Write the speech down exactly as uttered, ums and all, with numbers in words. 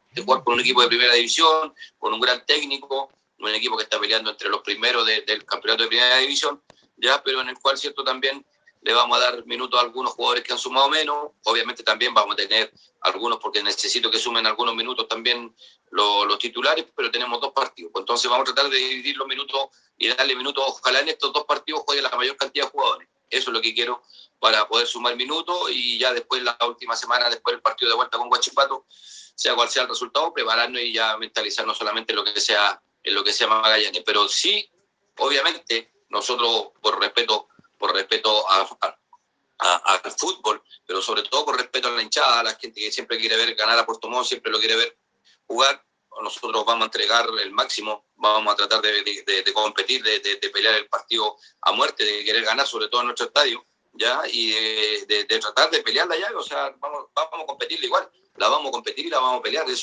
de jugar con un equipo de primera división, con un gran técnico, un equipo que está peleando entre los primeros de, del campeonato de primera división, ya, pero en el cual, cierto, también le vamos a dar minutos a algunos jugadores que han sumado menos. Obviamente también vamos a tener algunos, porque necesito que sumen algunos minutos también los, los titulares, pero tenemos dos partidos. Entonces vamos a tratar de dividir los minutos y darle minutos. Ojalá en estos dos partidos juegue la mayor cantidad de jugadores. Eso es lo que quiero para poder sumar minutos, y ya después, la última semana, después del partido de vuelta con Huachipato, sea cual sea el resultado, prepararnos y ya mentalizarnos solamente en lo que sea, en lo que sea Magallanes. Pero sí, obviamente, nosotros, por respeto por respeto a, a, a, al fútbol, pero sobre todo por respeto a la hinchada, a la gente que siempre quiere ver ganar a Puerto Montt, siempre lo quiere ver jugar, nosotros vamos a entregar el máximo, vamos a tratar de, de, de, de competir, de, de, de pelear el partido a muerte, de querer ganar, sobre todo en nuestro estadio, ¿ya? Y de, de, de tratar de pelear la llave. O sea, vamos, vamos a competirla igual, la vamos a competir y la vamos a pelear. Eso